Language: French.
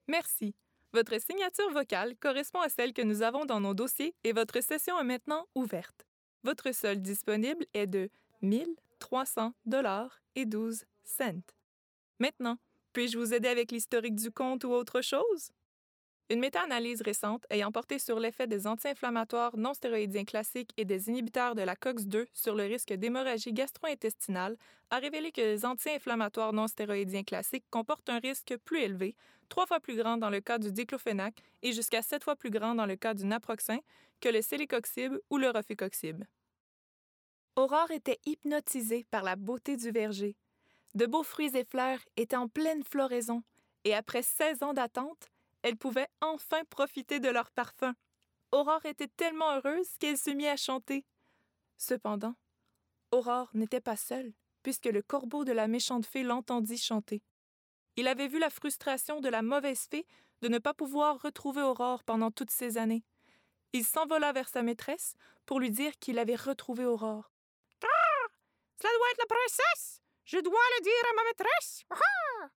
Merci. Votre signature vocale correspond à celle que nous avons dans nos dossiers et votre session est maintenant ouverte. Votre solde disponible est de 1 300,12 $. Maintenant, puis-je vous aider avec l'historique du compte ou autre chose? Une méta-analyse récente ayant porté sur l'effet des anti-inflammatoires non stéroïdiens classiques et des inhibiteurs de la COX-2 sur le risque d'hémorragie gastro-intestinale a révélé que les anti-inflammatoires non stéroïdiens classiques comportent un risque plus élevé, 3 fois plus grand dans le cas du diclofenac et jusqu'à 7 fois plus grand dans le cas du naproxen, que le celecoxib ou le rofecoxib. Aurore était hypnotisée par la beauté du verger. De beaux fruits et fleurs étaient en pleine floraison, et après 16 ans d'attente, elle pouvait enfin profiter de leur parfum. Aurore était tellement heureuse qu'elle se mit à chanter. Cependant, Aurore n'était pas seule, puisque le corbeau de la méchante fée l'entendit chanter. Il avait vu la frustration de la mauvaise fée de ne pas pouvoir retrouver Aurore pendant toutes ces années. Il s'envola vers sa maîtresse pour lui dire qu'il avait retrouvé Aurore. « Ah! Cela doit être la princesse! Je dois le dire à ma maîtresse! Ah!